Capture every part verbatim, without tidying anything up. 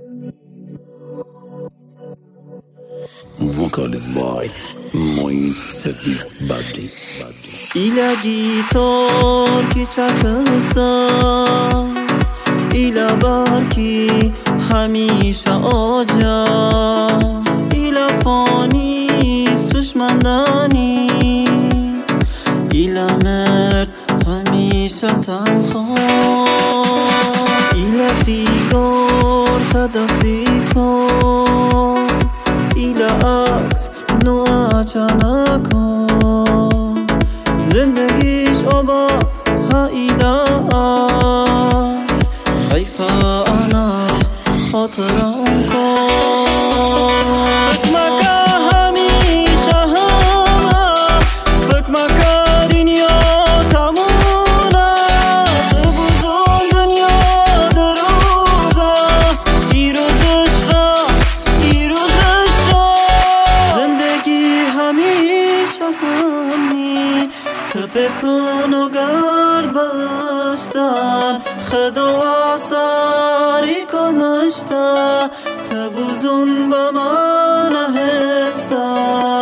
Vocalist by Moin Sadiq Badri. ایلا گیتار کی چکستا ایلا برکی همیشه آجا ایلا فانی سوشمندانی ایلا مرد همیشه تنها ایلا سیگار تا دستی کن ایلا عکس نوع چنکن زندگیش آبا ها ایلا است حیفه انا خاطرم کن فکر مکه همیشه همه فکر مکه دنیا تمونه تو بزن دنیا در روزه ای روز عشقه ای روز عشق زندگی همیشه همی تب کن و گرد بشتن خدا اثری کنشته تبوزون به من هسته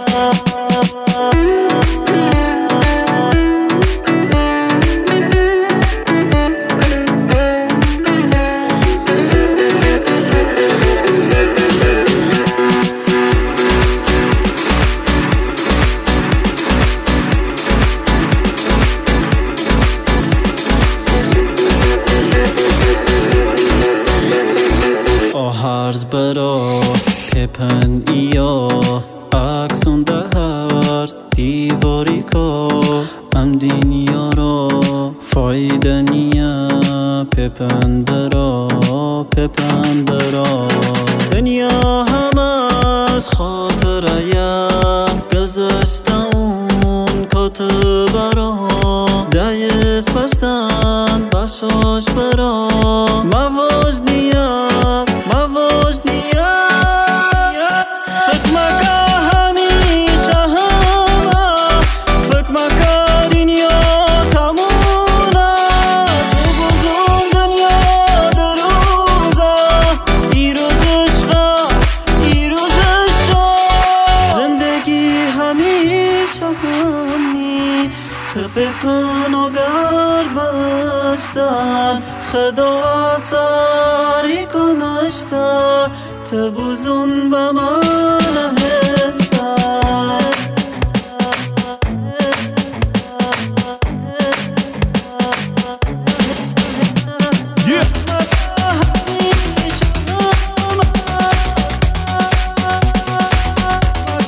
هرز برا پپن ایا اکسون ده هرز دیواری که ام دنیا را فایده نیا پپن برا پپن برا دنیا همش خاطره یا گذشته اون کاتب برا دیس پشتن بشاش برا مواج نیا مواج نیا فکر مکه همیشه همه فکر مکه دنیا تمونه تو بزن دنیا در روزه ای روز عشقه ای روز عشق زندگی همیشه همی تب کن و گرد بشتن خدا اثری کنشته تبوزون به من هسته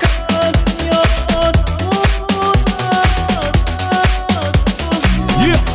Yeah.